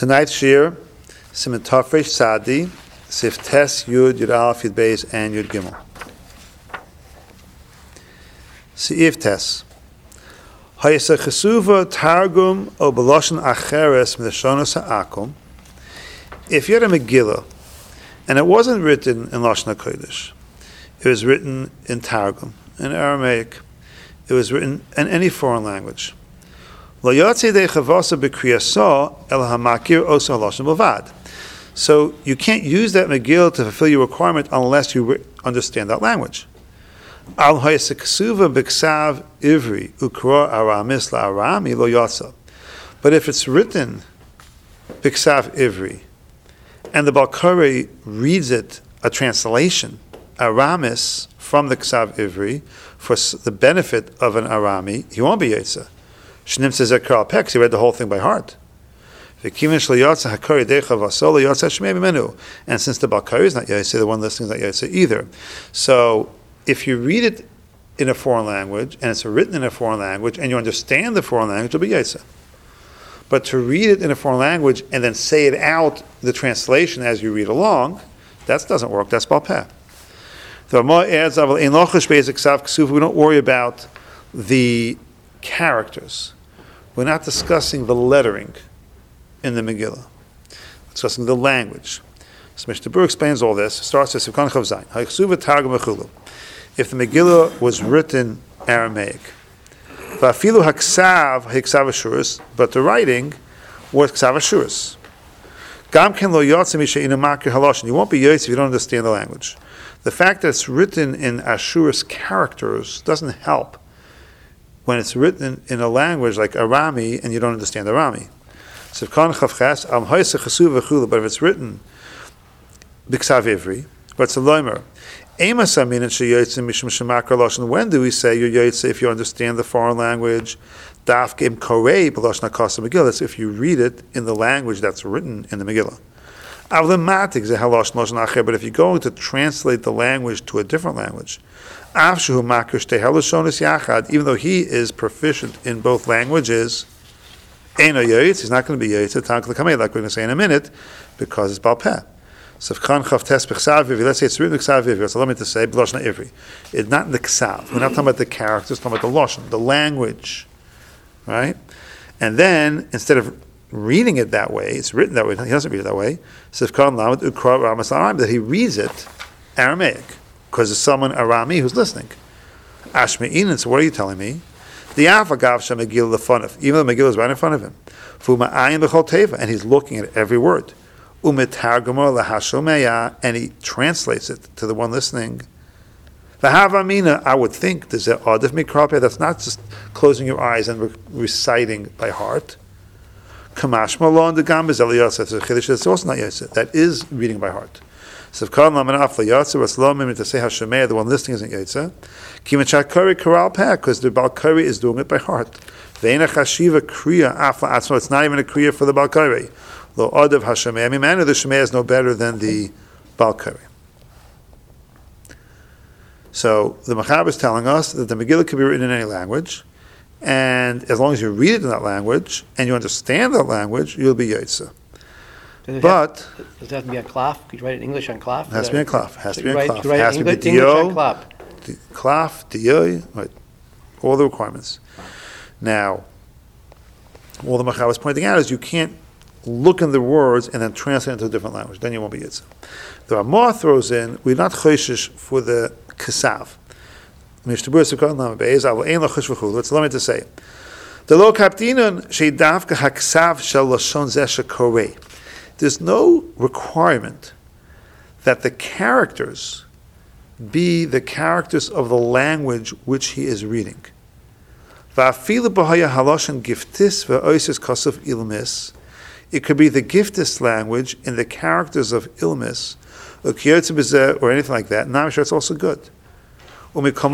Tonight's shir, Siman Tafresh Sadi, Sif Tes Yud Yud Aleph Yud Beis and Yud Gimel. Seif Tes. Hayasa Chesuva Targum O Beloshen Acheres M'Lashonos Ha'akum. If you had a Megillah, and it wasn't written in Lashon HaKodesh, it was written in Targum, in Aramaic, it was written in any foreign language. So you can't use that Megillah to fulfill your requirement unless you understand that language. But if it's written Biksav Ivri, and the Balkari reads it, a translation, Aramis, from the Ksav Ivri, for the benefit of an Arami, he won't be Yetzer. Shnim says that Karl Pex, he read the whole thing by heart. And since the Balkari is not Yetzer, the one listening is not Yetzer either. So, if you read it in a foreign language, and it's written in a foreign language, and you understand the foreign language, it'll be Yetzer. But to read it in a foreign language, and then say it out, the translation as you read along, that doesn't work, that's Balpeh. The Ramah adds, we don't worry about the characters. We're not discussing the lettering in the Megillah. We're discussing the language. So Mishnah Berurah explains all this. It starts with Sivkan Chav Zayin. If the Megillah was written Aramaic, but the writing was Ksav Ashuris. You won't be Yotz if you don't understand the language. The fact that it's written in Ashuris characters doesn't help when it's written in a language like Arami and you don't understand Arami. But if it's written Biksav Ivri, but it's a loimer. When do we say you're Yotze if you understand the foreign language? That's if you read it in the language that's written in the Megillah. But if you're going to translate the language to a different language, even though he is proficient in both languages, he's not going to be Yotze, like we're going to say in a minute, because it's Balpeh. So let's say it's written in Ksav Ivri, so let me to say B'Lashon Ivri. It's not the Ksav. We're not talking about the characters, we're talking about the Lashon, the language. Right? And then, instead of reading it that way, it's written that way, he doesn't read it that way, that he reads it Aramaic, because there's someone Arami who's listening. Ashme'inin, so what are you telling me? The Afagav Shem Megillah Lefonav, even though Megillah is right in front of him, and he's looking at every word. And he translates it to the one listening. I would think that's not just closing your eyes and reciting by heart. That's also not Yosef. That is reading by heart. So the one listening isn't Yosef. Because the Balkari is doing it by heart. It's not even a kriya for the Balkari. Lo Adav Hashamei. The Shemei is no better than the Balkari. So the Machaber is telling us that the Megillah can be written in any language, and as long as you read it in that language and you understand that language, you'll be Yotze. Does it have to be on Klaf? Could you write it in English on Klaf? It has to be on Klaf. It has to be on Klaf. It has to be Dio, Klaf, Dio, right. All the requirements. Now, all the Machaber is pointing out is you can't look in the words and then translate into a different language. Then you won't be Yotze. The Ramah throws in, we're not Choshish for the Kesav. Let's let me to say. There's no requirement that the characters be the characters of the language which he is reading. It could be the giftis language in the characters of ilmis, or anything like that. And I'm sure it's also good. But of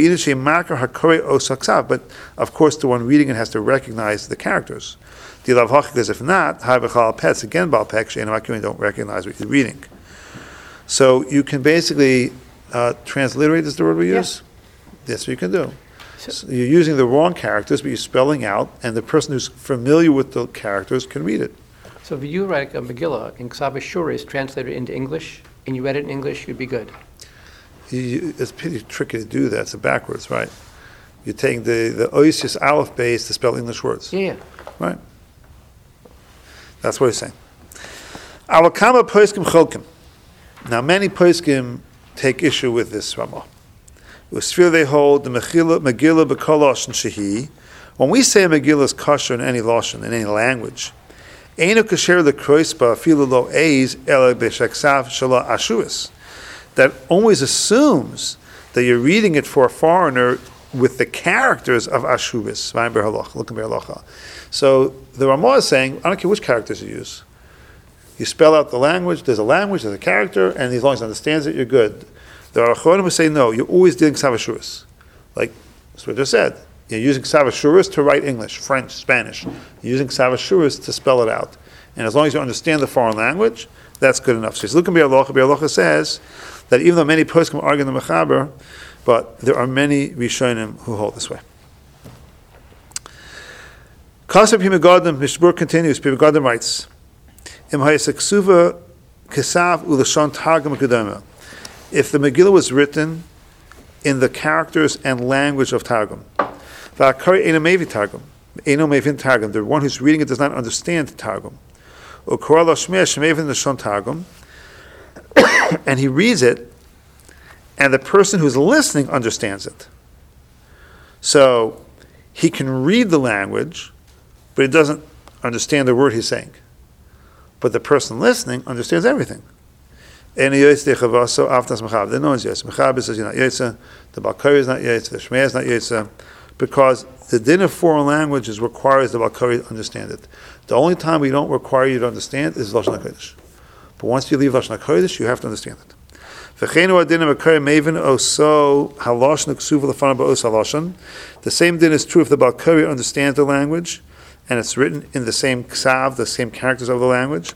course, the one reading it has to recognize the characters. If not, again, you don't recognize what you're reading. So you can basically transliterate, is the word we use? That's what you can do. So you're using the wrong characters, but you're spelling out, and the person who's familiar with the characters can read it. So if you write a Megillah and Ksav Shura is translated into English, and you read it in English, you'd be good. It's pretty tricky to do that. It's backwards, right? You're taking the Oisius Aleph base to spell English words. Yeah. Right. That's what he's saying. Alakama Poskim Cholkim. Now, many Poskim take issue with this Ramah. Usfir they hold the Megillah B'Kol Lashon Shehi. When we say a Megillah is kosher in any Lashon, in any language, Einu Kasher L'Kroisba Afilu Lo Eis Ela B'Sheksav Shala Ashuas. That always assumes that you're reading it for a foreigner with the characters of Ashubis. So the Ramah is saying, I don't care which characters you use. You spell out the language, there's a character, and as long as he understands it, you're good. There are Achronim who say, no, you're always doing Savashuris. Like what I just said. You're using Savashuris to write English, French, Spanish. You're using Savashuris to spell it out. And as long as you understand the foreign language, that's good enough. So he's looking at Bi'alocha says that even though many poskim argue the Mechaber, but there are many Rishonim who hold this way. Kaser Pimegadim, Mishbur continues, Pimegadim writes, Im Hayasaksuva Kesav Ulashon Targum Kedema. If the Megillah was written in the characters and language of Targum, V'akari Eino Mevi Targum, Eino Mevin Targum, the one who's reading it does not understand Targum. Ukora Lo Shmei Shemevin Lashon Targum, and he reads it, and the person who's listening understands it. So he can read the language, but he doesn't understand the word he's saying. But the person listening understands everything. And no one's Yetsa. Mechaber says you're not Yetsa, the Balkari is not Yetsa, the Shmei is not Yetsa, because the din of foreign languages requires the Balkari to understand it. The only time we don't require you to understand is Lashon HaKodesh. But once you leave Lashon HaKodesh, you have to understand it. The same din is true if the Balkari understands the language, and it's written in the same ksav, the same characters of the language.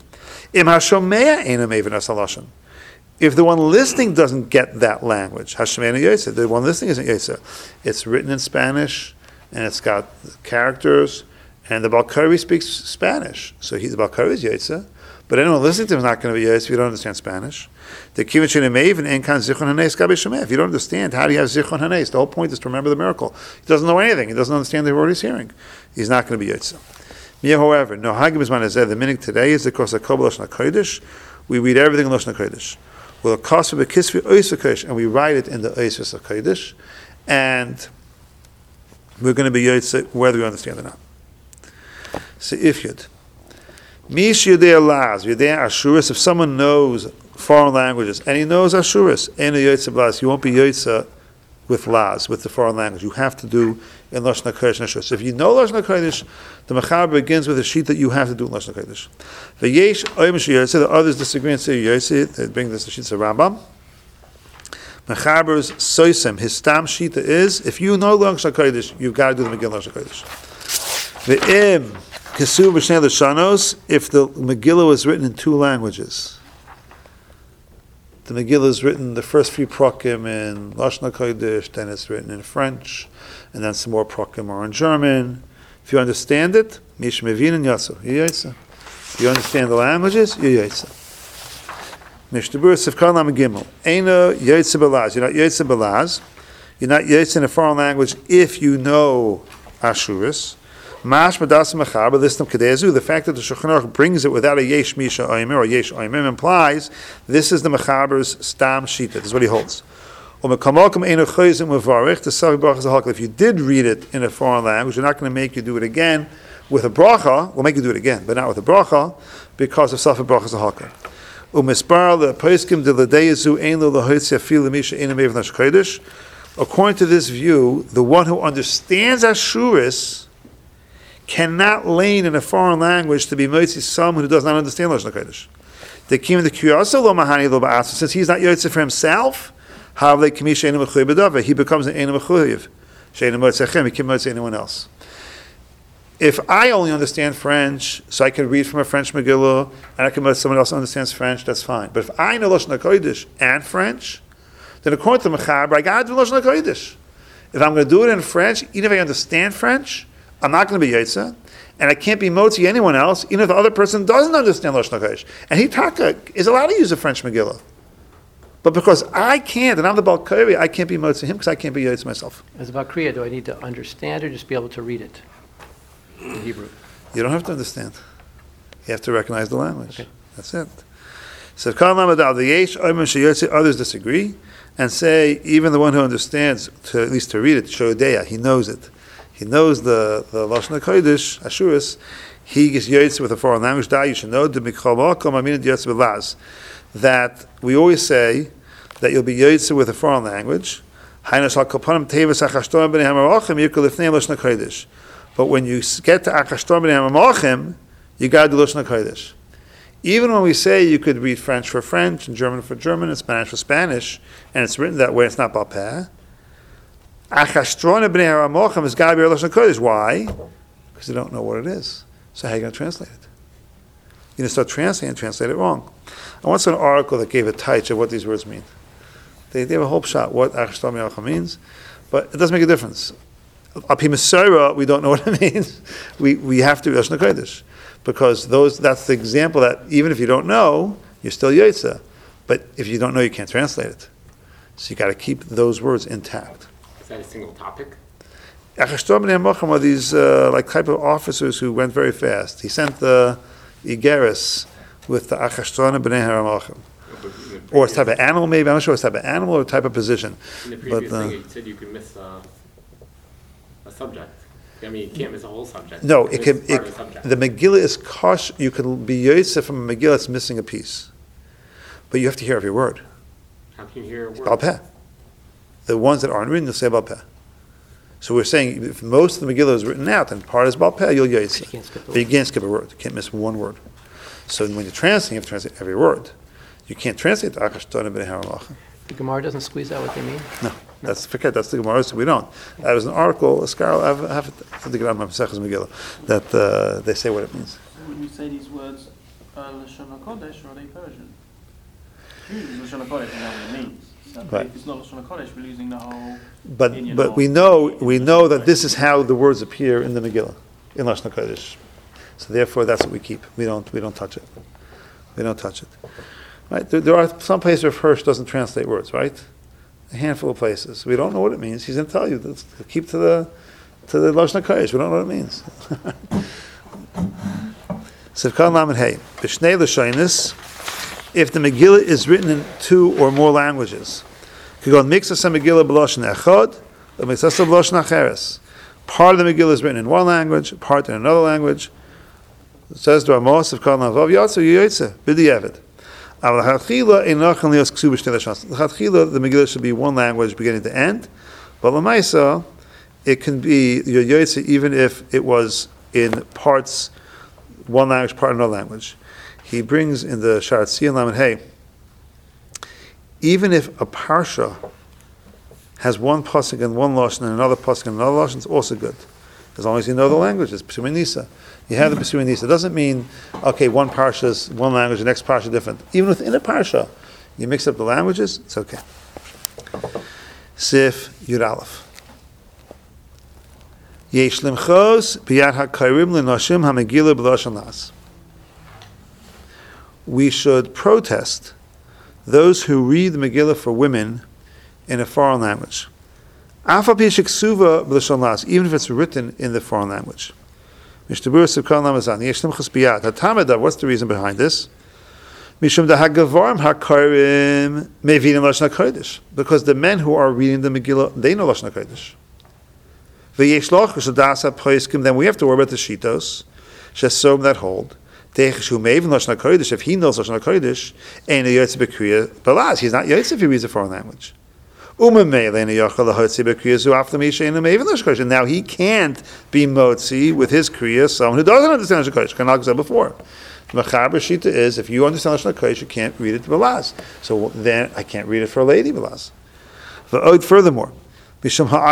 If the one listening doesn't get that language, the one listening isn't Yetsa. It's written in Spanish, and it's got characters, and the Balkari speaks Spanish. So the Balkari is Yetsa, but anyone listening to him is not going to be Yetsa if you don't understand Spanish. If you don't understand, how do you have Zichron Hanes? The whole point is to remember the miracle. He doesn't know anything. He doesn't understand the word he's hearing. He's not going to be Yetsa. However, no Hagim is the meaning today is because of Lashon HaKodesh. We read everything in Lashon HaKodesh. Well, and we write it in the Ois HaKodesh, and we're going to be Yetsa whether we understand it or not. So if Yud. Mish Yudei Laz, Yudei Ashuris, if someone knows foreign languages, and he knows Ashuris, and Yotze Blas, you won't be Yotze with Laz, with the foreign language. You have to do in Lashon HaKodesh and Ashuris. If you know Lashon HaKodesh, the Mechaber begins with a sheet that you have to do in Lashon HaKodesh. V'yesh Oymish Yotze, the others disagree and say Yotze, they bring this to sheets of Rambam. Mechaber's Soisem, his Stam Shita is, if you know Lashon HaKodesh, you've got to do the Megillah Lashon HaKodesh. V'im Kesuv B'shnei Lashanos, if the Megillah was written in two languages. The Megillah is written, the first few prakim in Lashon HaKodesh, then it's written in French, and then some more prakim are in German. If you understand it, Mish Mevin and Yatsu, you're Yetsa. If you understand the languages, you're Yetsa. Mish Debur Sivkan Lam Gimel. Eino Yetsa Belaz. You're not Yetsa Belaz. You're not Yetsa in a foreign language if you know Ashuris. Mash Madas Mechaber, Listam Kadezu, the fact that the Shulchan Aruch brings it without a Yesh Misha Oimer or Yesh Oimer implies this is the Mechaber's Stam Shita. This is what he holds. If you did read it in a foreign language, we're not going to make you do it again with a bracha. We'll make you do it again, but not with a bracha, because of Safar Bracha Zahaka. According to this view, the one who understands Ashuris cannot lean in a foreign language to be Motzi someone who does not understand Lashon HaKodesh. The Kim the Kiyasa lo mahani lo ba'atzah, since he's not Yotze for himself, he becomes an Eino Mechuyev. She'eino Motzechem, he can Motzi anyone else. If I only understand French, so I can read from a French Megillah, and I can Motzi someone else who understands French, that's fine. But if I know Lashon HaKodesh and French, then according to Mechaber, I got to do Lashon HaKodesh. If I'm going to do it in French, even if I understand French, I'm not going to be Yotze. and I can't be motzi anyone else, even if the other person doesn't understand Lashon HaKodesh. And he taka is allowed to use a French Megillah. But because I can't, and I'm the Baal Kori, I can't be motzi him because I can't be yotz myself. As about Kriya, do I need to understand or just be able to read it in Hebrew? You don't have to understand. You have to recognize the language. Okay. That's it. So others disagree and say even the one who understands, to at least to read it, Shodeya, he knows it. He knows the Lashon HaKodesh, Ashuris, he gets yotze with a foreign language. You should know that we always say that you'll be yotze with a foreign language. But when you get to Akashtor B'nei HaMamachim, you got to do Lashon HaKodesh. Even when we say you could read French for French, and German for German, and Spanish for Spanish, and it's written that way, it's not Baal Peh. Achashtrona b'nei haramochem is got to be Lashon HaKodesh. Why? Because you don't know what it is. So how are you going to translate it? You're going to start translating and translate it wrong. I once saw an article that gave a touch of what these words mean. They have a whole shot what Achashtrona b'nei haramochem means, but it doesn't make a difference. Api Masora, we don't know what it means. We have to Lashon HaKodesh. Because that's the example that even if you don't know, you're still Yotze. But if you don't know, you can't translate it. So you got to keep those words intact. Is that a single topic? Achashtor B'nei HaMachim are these like type of officers who went very fast. He sent the Igeris with the Achashtor B'nei HaMachim. Or a type of animal maybe, I'm not sure it's a type of animal or a type of position. In the previous thing, you said you could miss a subject. I mean, you can't miss a whole subject. No, the Megillah is kosh. You can be yotze from a Megillah that's missing a piece, but you have to hear every word. How can you hear a word? Baal Peh. The ones that aren't written, you'll say Baal Peh. So we're saying if most of the Megillah is written out and part is Baal Peh, you'll yotze. But you can't skip a word. You can't miss one word. So when you're translating, you have to translate every word. You can't translate the Achashtor B'nei HaMachim. The Gemara doesn't squeeze out what they mean? No. That's the Gemara, so we don't. That was an article, a scholar, I have to get on my Maseches Megillah, that they say what it means. When you say these words, Lashon HaKodesh, or are they Persian? Usually Lashon HaKodesh is what it means. So Right. If it's not Lashon HaKodesh, we're losing the whole. But we know that this is how the words appear in the Megillah, in Lashon HaKodesh. So therefore, that's what we keep. We don't touch it. We don't touch it. Right? There are some places where Hirsch doesn't translate words, right? A handful of places. We don't know what it means. He's going to tell you. Keep to the Lashon HaKodesh. We don't know what it means. Sivkan Lamed Hey. B'shnei Lashonis, if the Megillah is written in 2 or more languages, Kagon mixas Megillah b'Lashon Echad, or mixas b'Lashon Acheres. Part of the Megillah is written in one language, part in another language. It says to Amos, Sivkan Lamed Vav Yatsu Yoytze, B'di'evet. The Megillah should be one language beginning to end, but Lamaisa, it can be your Yotze even if it was in parts, one language, part another language. He brings in the Sharat Tzion Lamed Hey, even if a parsha has one pasuk and one lashon and another pasuk and another lashon, it's also good, as long as you know the language. It's Pesumei Nisa. You have the Pesumei Nisa. It doesn't mean, okay, one parsha is one language, the next parsha different. Even within a parsha, you mix up the languages, it's okay. Sif Yud Aleph. Yesh limchos b'yad ha'kairim l'nashim ha'megillah b'lashon las. We should protest those who read the Megillah for women in a foreign language. Even if it's written in the foreign language. What's the reason behind this? Because the men who are reading the Megillah, they know Lashon HaKodesh. Then we have to worry about the Shitos, that hold. If he knows Lashon HaKodesh, he's not Yotze if he reads a foreign language. And now he can't be Motzi with his Kriya, someone who doesn't understand Lashon HaKodesh. Like I said before. The Mechaber Shita is, if you understand Lashon HaKodesh, you can't read it to Balaz. So then I can't read it for a lady, Balaz. Furthermore, we don't know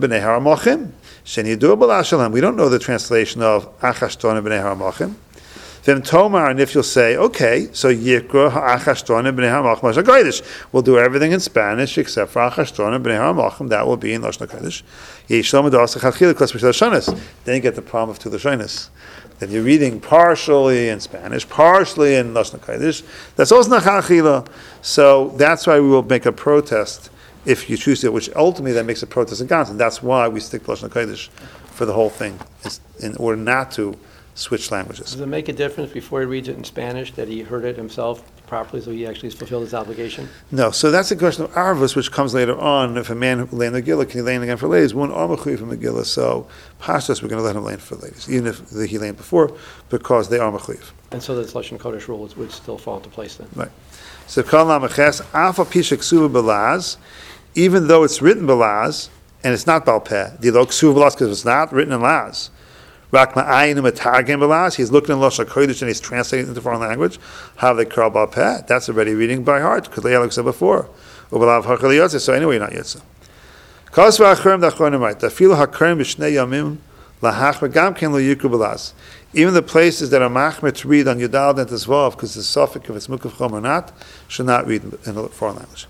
the translation of Achashtonim b'nei haramachim. Then Tomar, and if you'll say, okay, so Yikra ha'achashtrona b'nei ha'malchim Lashon HaKodesh, we'll do everything in Spanish except for ha'achashtrona b'nei ha'malchim, that will be in Lashon HaKodesh. Yishlom adas ha'chachila klas b'shel Lashonos. Then you get the problem of two Lashonos. Then you're reading partially in Spanish, partially in Lashon HaKodesh. That's also nachachila. So that's why we will make a protest if you choose to, which ultimately that makes a protest against, and that's why we stick to Lashon HaKodesh for the whole thing, in order not to switch languages. Does it make a difference before he reads it in Spanish that he heard it himself properly, so he actually fulfilled his obligation? No, so that's a question of Arvus, which comes later on. If a man who learned Megillah, can he learn again for ladies? One Armachuy from Megillah, so Pashtas, we're going to let him learn for ladies, even if he learned before, because they are Mechuyev. And so this Lashon Kodesh rule would still fall into place then? Right. So Kol Lamaches, Alpha Pisha Ksuva Belaz, even though it's written Belaz, and it's not Balpeh, Dilo Ksuva Belaz, because it's not written in Laz. Rak Ma'ayinu Matargem Belaz, he's looking in Lashon HaKodesh and he's translating it into foreign language. How they call Balpeh, that's already reading by heart, because they said before. Ubalav Hachal Yotze, so anyway, not Yotze. Kos V'Achrim D'Achronim right, Dafilu HaKrim B'Shnei Yamim, Lahach V'Gam Ken Lo Yikru Belaz. Even the places that are machmir to read on Yudal and Tezvav, because the suffix, if it's Mukaf Chom or not, should not read in a foreign language.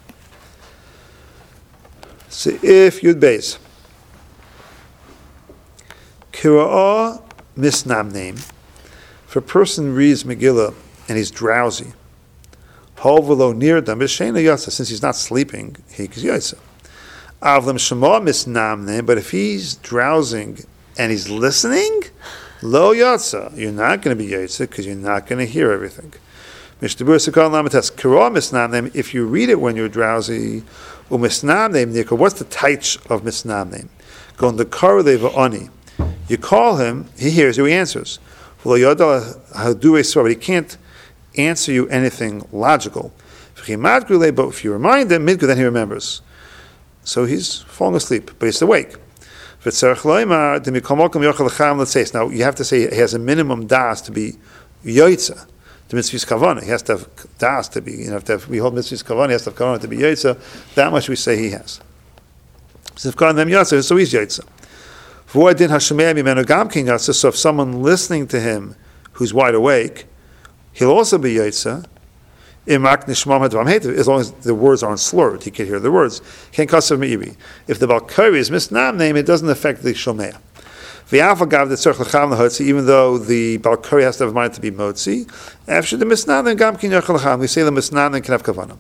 So if Yud Beis, Kira'ah misnam name, if a person reads Megillah and he's drowsy, Hovelo near them, since he's not sleeping, he is Yotze. Avlam Shema misnam name, but if he's drowsing and he's listening, Lo Yotze, you're not going to be Yotze because you're not going to hear everything. If you read it when you're drowsy, what's the taich of misnam name? You call him, he hears you, he answers. But he can't answer you anything logical. But if you remind him, then he remembers. So he's falling asleep, but he's awake. Now you have to say he has a minimum das to be yoitza. The mitzvah's kavanah. He has to have das to be, we hold mitzvah's kavanah, he has to have kavanah to be yoitza. That much we say he has. So if he's yoitza. So if someone listening to him who's wide awake, he'll also be yoitza. As long as the words aren't slurred, he can hear the words. If the Balkari is misnam name, it doesn't affect the Shomea. Even though the Balkari has to have mind to be motzi, after the misnam name, we say the misnam name can have kavanah.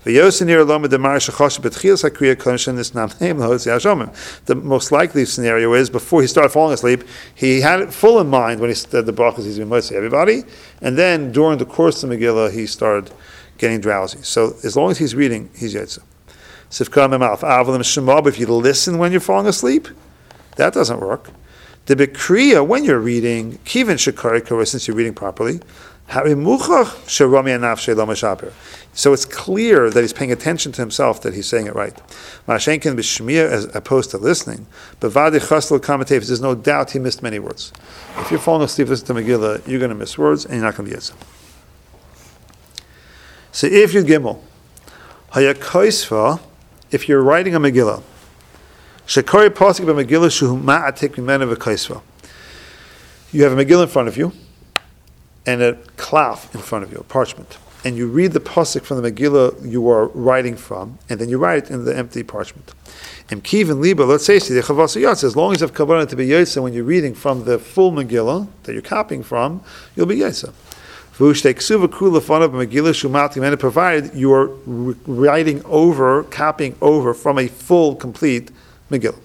The most likely scenario is before he started falling asleep, he had it full in mind when he said the brachas he's going to motzi everybody, and then during the course of Megillah he started getting drowsy. So as long as he's reading, he's Yotze. But if you listen when you're falling asleep, that doesn't work. The Bekriya, when you're reading, Kivin Shekarikara, since you're reading properly, so it's clear that he's paying attention to himself, that he's saying it right. As opposed to listening. But there's no doubt he missed many words. If you're falling asleep listening to Megillah, you're going to miss words and you're not going to be Yotze. So if you're Gimel, if you're writing a Megillah, Shekori Pasuk b'Megillah shu ma'atik mimenu v'kaisva. You have a Megillah in front of you, and a klaf in front of you, a parchment. And you read the pasuk from the Megillah you are writing from, and then you write it in the empty parchment. And kivin liba, let's say, as long as you have kavanah to be Yotze when you're reading from the full Megillah that you're copying from, you'll be Yotze. Provided you are writing over, copying over from a full, complete Megillah.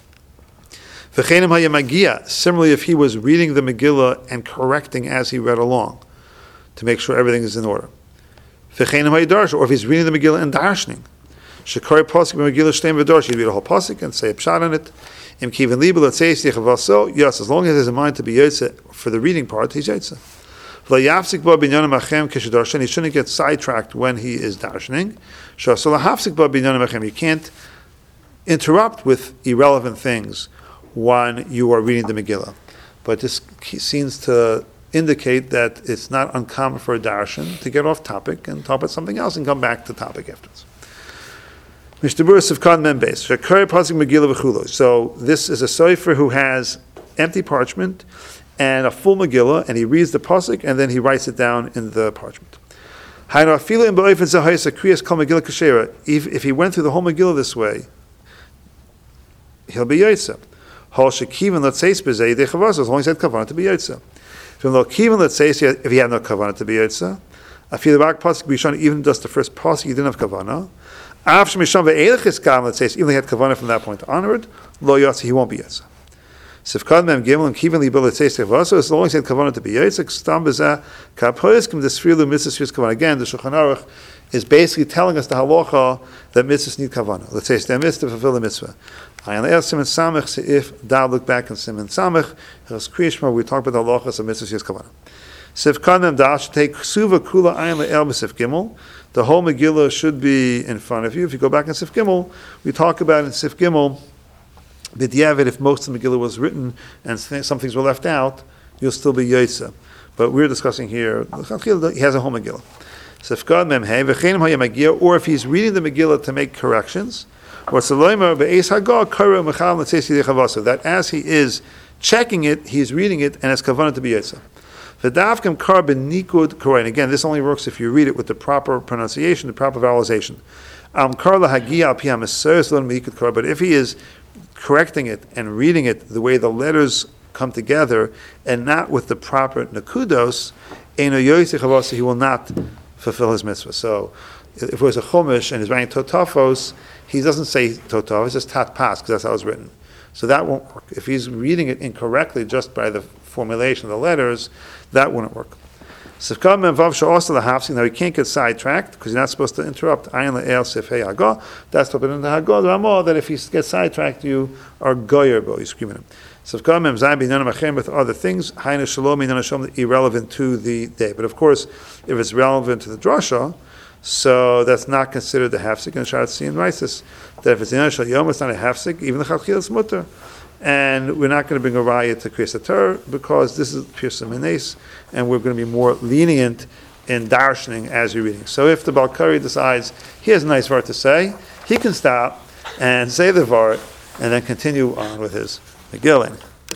Similarly, if he was reading the Megillah and correcting as he read along to make sure everything is in order. Or if he's reading the Megillah and darshaning. Shekari pasuk b'Megillah shteim v'darsh, he'd read a whole pasuk and say a pshat on it. Yes, as long as he has a mind to be Yotze for the reading part, he's Yotze. He shouldn't get sidetracked when he is darshaning. You can't interrupt with irrelevant things when you are reading the Megillah. But this seems to indicate that it's not uncommon for a darshan to get off topic and talk about something else and come back to topic afterwards. So this is a sofer who has empty parchment and a full Megillah, and he reads the pasuk, and then he writes it down in the parchment. If he went through the whole Megillah this way, he'll be Yotze. As long as he had kavanah to be Yotze. If he had no kavanah to be Yotze, even just the first pasuk, he didn't have kavanah. Even he had kavanah from that point onward, lo Yotze, he won't be Yotze. Sifkad mem gimel and kiven libel tzeistev vaso. As long as he had kavanah to be yitzek, stam bezah kapoiskim desfrilu mitzvahs kavanah. Again, the Shulchan Aruch is basically telling us the halacha that mitzvahs need kavanah. Let's say it's the mitzvah to fulfill the mitzvah. Ayin le'el siman samech seif dal look back in siman samech. His kriyishma we talk about the halachas of mitzvahs use kavanah. Sifkad mem dal should take suva kula ayin le'el b'sif gimel. The whole Megillah should be in front of you. If you go back in Sif Gimel, we talk about in Sif Gimel. B'diavad, if most of the Megillah was written and some things were left out, you'll still be Yotze. But we're discussing here, he has a whole Megillah. Or if he's reading the Megillah to make corrections, that as he is checking it, he's reading it, and it's kavanah to be Yotze. Again, this only works if you read it with the proper pronunciation, the proper vowelization. But if he is correcting it and reading it the way the letters come together and not with the proper nakudos, he will not fulfill his mitzvah. So if it was a chumash and he's writing totafos, he doesn't say totaf, it's just tat pas, because that's how it's written. So that won't work. If he's reading it incorrectly just by the formulation of the letters, that wouldn't work. Now he can't get sidetracked because you're not supposed to interrupt. That's what in the Haggadah Ramah, that if he gets sidetracked, you are goyer bo. You scream at him. With other things, irrelevant to the day. But of course, if it's relevant to the drasha, so that's not considered the hafsik. And Sharat Tzin writes this, that if it's in Yom, it's not a hafsik, even the chalchil is mutter. And we're not going to bring a raya to Kriyas HaTorah because this is Pirsa Menes, and we're going to be more lenient in darshaning as you're reading. So if the Balkari decides he has a nice vart to say, he can stop and say the vart and then continue on with his Megillah.